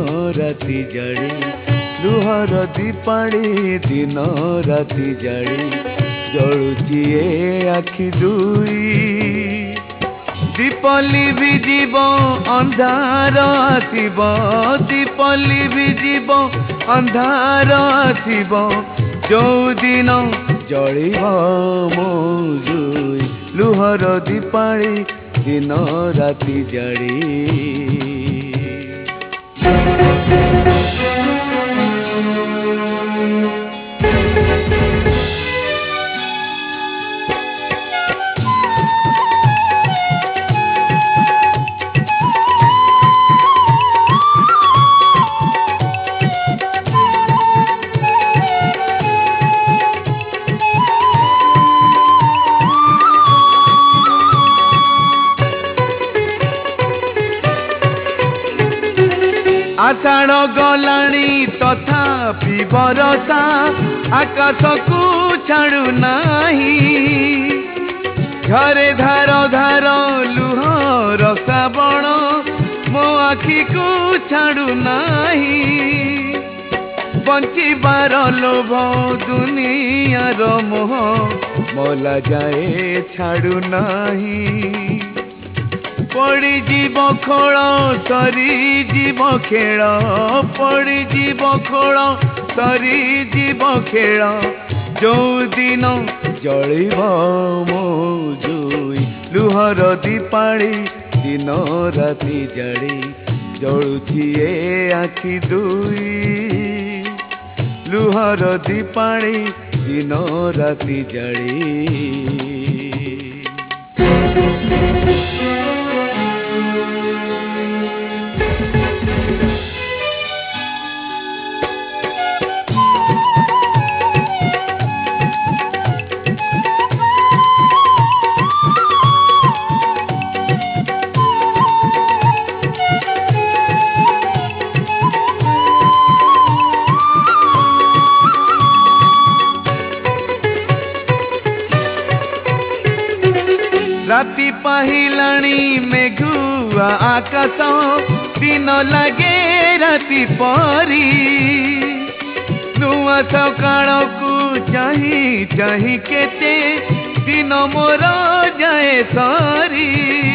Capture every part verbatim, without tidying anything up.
राति जाड़ी लुहर दीपाड़ी दिन राति जाड़ी जलुची ए आखि दुई दीपली भी जीव अंधार आसब दीपली भी जीव अंधार आसब जो दिन जलिब मो जुई लुहर दीपाड़ी दिन राति जाड़ी आषाढ़ गलाणी तथापि बरसा आकाश को छाड़ू नाही घरे धार धार लुहर श्रावण मो आखि को छाड़ू नाही बंचिबार लोभ दुनियार मोह मला जाए छाड़ू नाही पड़ी जीव खोल सरी जीव खेल पड़ी जीव खोल सरी जीव खेल जो दिन जलिब मो जुई लुहर दीपाड़ी दिन राति जाड़ी जलुची ए आखि दुई लुहर दीपाड़ी दिन राति जाड़ी राति पाहिलाणी मेघुआ आकाश दिन लगे राति परी नुआ सकाळ को चाही चाही केते दिन मोर जाए सारी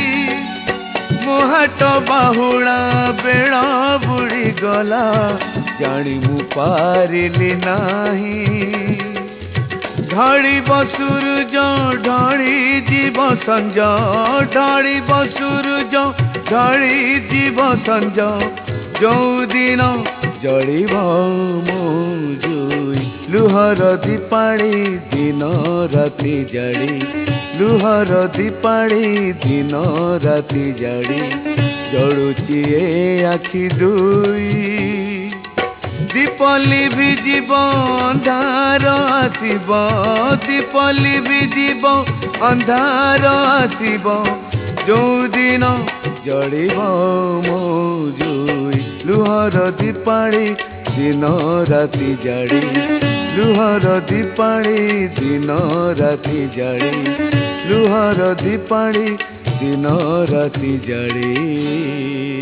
मोहाट बाहुड़ा बेड़ा बुड़ी गला जानी मु पारिली नाही ढाड़ी बसुरज ढाड़ी जीव संज ढाड़ी बसुरज ढाड़ी जीव संज जो दिन जलिब मो जुई लुहर दीपाड़ी दिन राति जाड़ी लुहर दीपाड़ी दिन राति जाड़ी जलुची ए आखि दुई दीपली भी जीव अंधार आसब दीपली भी जीव अंधार आसब जो दिन जलिब मो जुई लुहर दीपाड़ी दिन राति जाड़ी लुहर दीपाड़ी दिन राति जाड़ी लुहर दीपाड़ी दिन राति जाड़ी।